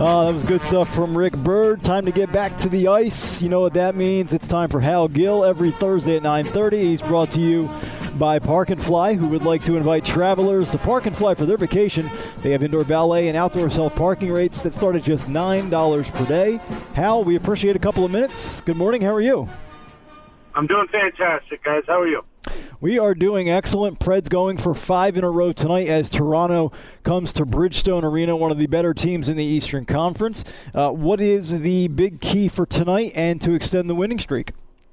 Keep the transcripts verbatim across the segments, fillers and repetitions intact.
Uh, that was good stuff from Rick Bird. Time to get back to the ice. You know what that means. It's time for Hal Gill every Thursday at nine thirty. He's brought to you by Park and Fly, who would like to invite travelers to Park and Fly for their vacation. They have indoor valet and outdoor self-parking rates that start at just nine dollars per day. Hal, we appreciate a couple of minutes. Good morning. How are you? I'm doing fantastic, guys. How are you? We are doing excellent. Preds going for five in a row tonight as Toronto comes to Bridgestone Arena, one of the better teams in the Eastern Conference. Uh, what is the big key for tonight and to extend the winning streak?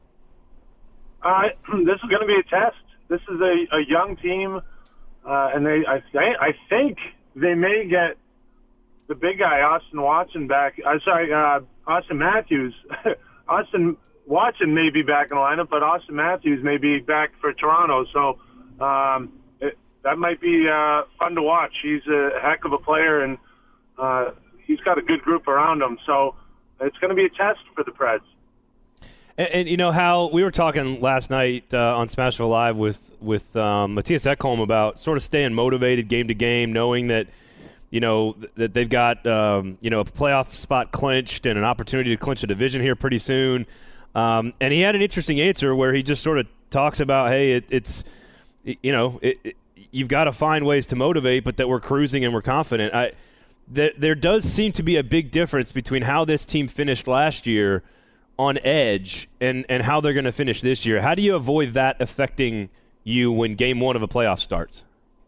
Uh, this is going to be a test. This is a, a young team, uh, and they I, th- I think they may get the big guy, Austin Watson, back. I'm uh, sorry, uh, Austin Matthews. Austin Watson may be back in the lineup, but Austin Matthews may be back for Toronto. So um, it, that might be uh, fun to watch. He's a heck of a player, and uh, he's got a good group around him. So it's going to be a test for the Preds. And, and you know, Hal, we were talking last night uh, on Smashville Live with, with um, Matthias Ekholm about sort of staying motivated game to game, knowing that, you know, th- that they've got, um, you know, a playoff spot clinched and an opportunity to clinch a division here pretty soon. Um, and he had an interesting answer where he just sort of talks about, hey, it, it's, you know, it, it, you've got to find ways to motivate, but that we're cruising and we're confident. I, th- there does seem to be a big difference between how this team finished last year on edge and, and how they're going to finish this year. How do you avoid that affecting you when game one of a playoff starts?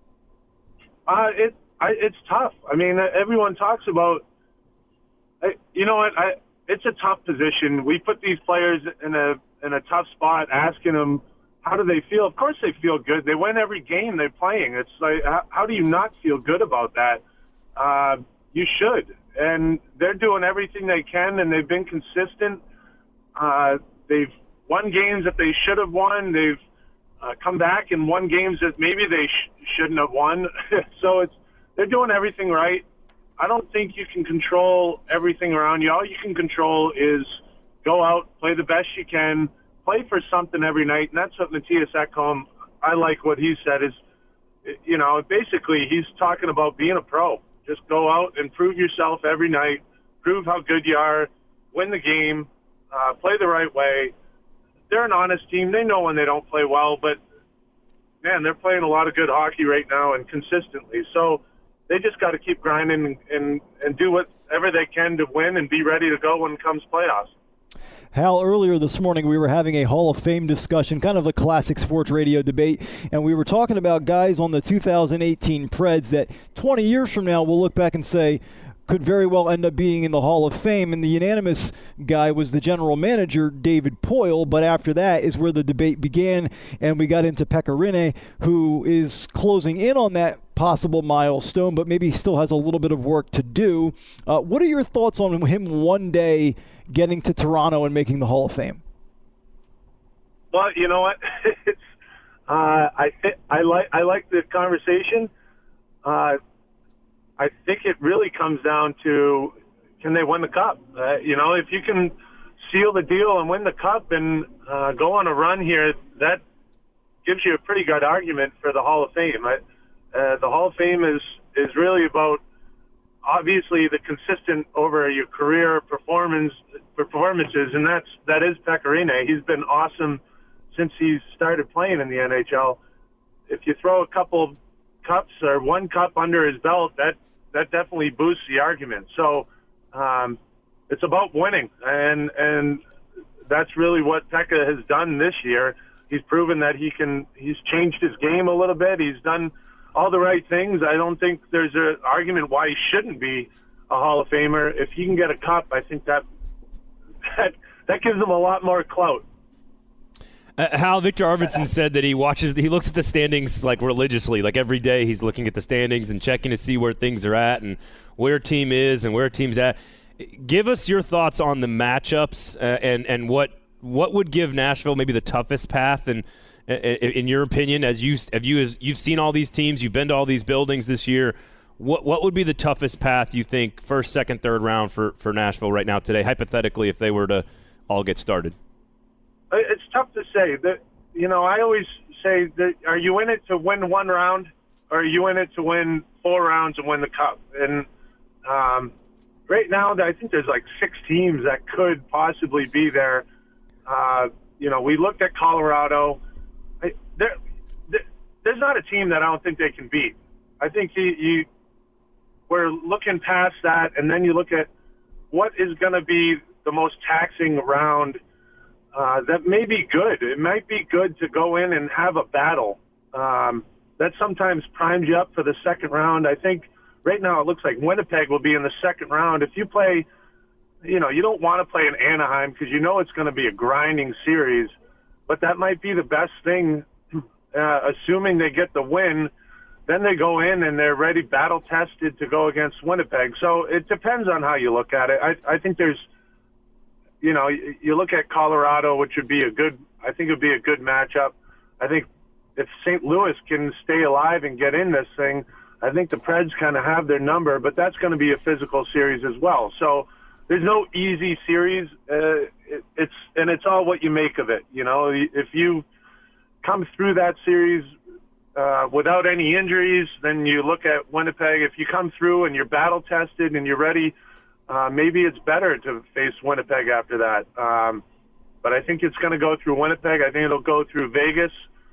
Uh, it, I, it's tough. I mean, everyone talks about, you know what, I, it's a tough position. We put these players in a in a tough spot, asking them how do they feel. Of course, they feel good. They win every game they're playing. It's like, how, how do you not feel good about that? Uh, you should, and they're doing everything they can, and they've been consistent. Uh, they've won games that they should have won. They've uh, come back and won games that maybe they sh- shouldn't have won. So it's they're doing everything right. I don't think you can control everything around you. All you can control is go out, play the best you can, play for something every night, and that's what Matthias Ekholm, I like what he said, is, you know, basically he's talking about being a pro. Just go out and prove yourself every night, prove how good you are, win the game, uh, play the right way. They're an honest team. They know when they don't play well, but, man, they're playing a lot of good hockey right now and consistently. So they just got to keep grinding and, and, and do whatever they can to win and be ready to go when it comes playoffs. Hal, earlier this morning we were having a Hall of Fame discussion, kind of a classic sports radio debate, and we were talking about guys on the two thousand eighteen Preds that twenty years from now we'll look back and say could very well end up being in the Hall of Fame, and the unanimous guy was the general manager, David Poile, but after that is where the debate began, and we got into Pekka Rinne, who is closing in on that possible milestone, but maybe still has a little bit of work to do. Uh, what are your thoughts on him one day getting to Toronto and making the Hall of Fame? Well, you know what? it's, uh, I th- I like I like the conversation. Uh, I think it really comes down to, can they win the Cup? Uh, you know, if you can seal the deal and win the Cup and uh, go on a run here, that gives you a pretty good argument for the Hall of Fame. I, uh, the Hall of Fame is, is really about, obviously, the consistent over your career performance performances, and that's that is Pekka Rinne. He's been awesome since he started playing in the N H L. If you throw a couple cups or one cup under his belt, that that definitely boosts the argument. So um, it's about winning, and and that's really what Pekka has done this year. He's proven that he can. He's changed his game a little bit. He's done all the right things. I don't think there's an argument why he shouldn't be a Hall of Famer. If he can get a cup, I think that that, that gives him a lot more clout. Uh, Hal, Victor Arvidsson said that he watches, he looks at the standings like religiously, like every day he's looking at the standings and checking to see where things are at and where a team is and where a team's at. Give us your thoughts on the matchups uh, and and what what would give Nashville maybe the toughest path, and uh, in your opinion, as you have you as you've seen all these teams, you've been to all these buildings this year. What what would be the toughest path you think, first, second, third round for, for Nashville right now today, hypothetically, if they were to all get started? It's tough to say. That, you know, I always say, that, are you in it to win one round, or are you in it to win four rounds and win the Cup? And um, right now, I think there's like six teams that could possibly be there. Uh, you know, we looked at Colorado. I, there, there, there's not a team that I don't think they can beat. I think you, you we're looking past that, and then you look at what is going to be the most taxing round. Uh, that may be good. It might be good to go in and have a battle. Um, that sometimes primes you up for the second round. I think right now it looks like Winnipeg will be in the second round. If you play, you know, you don't want to play in Anaheim because you know it's going to be a grinding series, but that might be the best thing, uh, assuming they get the win. Then they go in and they're ready, battle-tested to go against Winnipeg. So it depends on how you look at it. I, I think there's, you know, you, you look at Colorado, which would be a good, I think it would be a good matchup. I think if Saint Louis can stay alive and get in this thing, I think the Preds kind of have their number, but that's going to be a physical series as well. So there's no easy series. Uh, it, it's and it's all what you make of it. You know, if you come through that series uh, without any injuries, then you look at Winnipeg. If you come through and you're battle tested and you're ready, uh, maybe it's better to face Winnipeg after that. Um, but I think it's going to go through Winnipeg. I think it'll go through Vegas.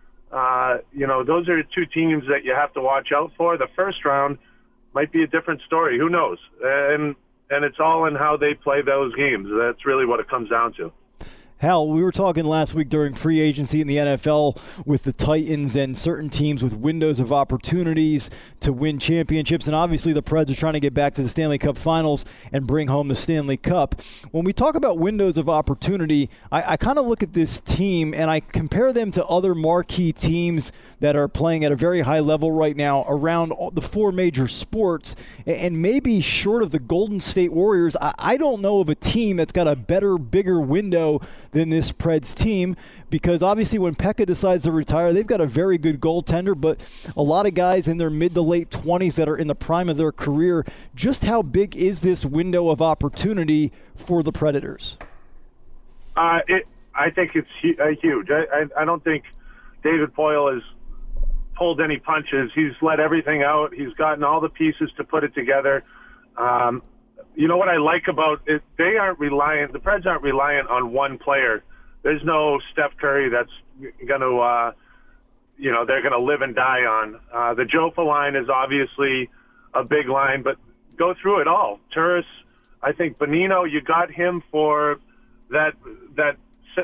Uh, you know, those are two teams that you have to watch out for. The first round might be a different story. Who knows? And and it's all in how they play those games. That's really what it comes down to. Hal, we were talking last week during free agency in the N F L with the Titans and certain teams with windows of opportunities to win championships, and obviously the Preds are trying to get back to the Stanley Cup Finals and bring home the Stanley Cup. When we talk about windows of opportunity, I, I kind of look at this team and I compare them to other marquee teams that are playing at a very high level right now around the four major sports, and maybe short of the Golden State Warriors, I, I don't know of a team that's got a better, bigger window than this Preds team, because obviously when Pekka decides to retire, they've got a very good goaltender, but a lot of guys in their mid to late twenties that are in the prime of their career. Just how big is this window of opportunity for the Predators? Uh, it, I think it's hu- uh, huge. I, I, I don't think David Poile has pulled any punches. He's let everything out. He's gotten all the pieces to put it together. Um, You know what I like about it? They aren't reliant. The Preds aren't reliant on one player. There's no Steph Curry that's going to, uh, you know, they're going to live and die on. Uh, the Jofa line is obviously a big line, but go through it all. Turris, I think Bonino, you got him for that that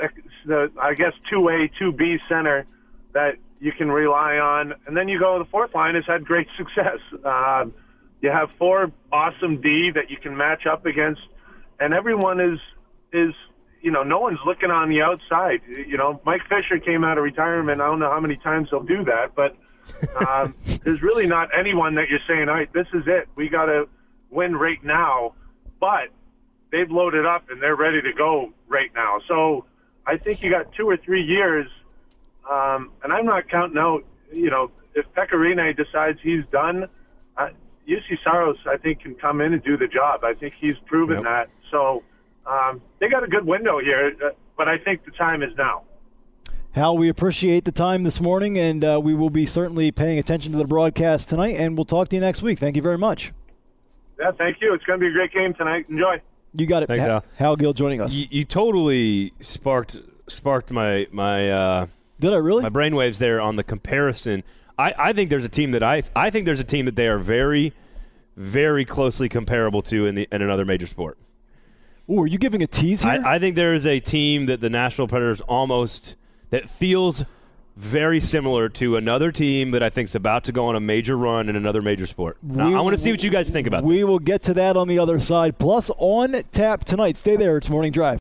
the, I guess two A, two B center that you can rely on, and then you go. The fourth line has had great success. Uh, You have four awesome D that you can match up against, and everyone is, is you know, no one's looking on the outside. You know, Mike Fisher came out of retirement. I don't know how many times he'll do that, but um, there's really not anyone that you're saying, all right, this is it. We got to win right now. But they've loaded up, and they're ready to go right now. So I think you got two or three years, um, and I'm not counting out, you know, if Pekka Rinne decides he's done, uh, U C Saros, I think, can come in and do the job. I think he's proven Yep. that. So um, they got a good window here, uh, but I think the time is now. Hal, we appreciate the time this morning, and uh, we will be certainly paying attention to the broadcast tonight, and we'll talk to you next week. Thank you very much. Yeah, thank you. It's going to be a great game tonight. Enjoy. You got it. Thanks, Hal. Hal. Hal Gill joining us. You, you totally sparked sparked my my uh, Did I really? my brainwaves there on the comparison. I, I think there's a team that I I think there's a team that they are very, very closely comparable to in the in another major sport. Ooh, are you giving a tease here? I, I think there is a team that the Nashville Predators almost that feels very similar to another team that I think is about to go on a major run in another major sport. Now, We- I want to see what you guys think about we this. will get to that on the other side. Plus, on tap tonight. Stay there. It's Morning Drive.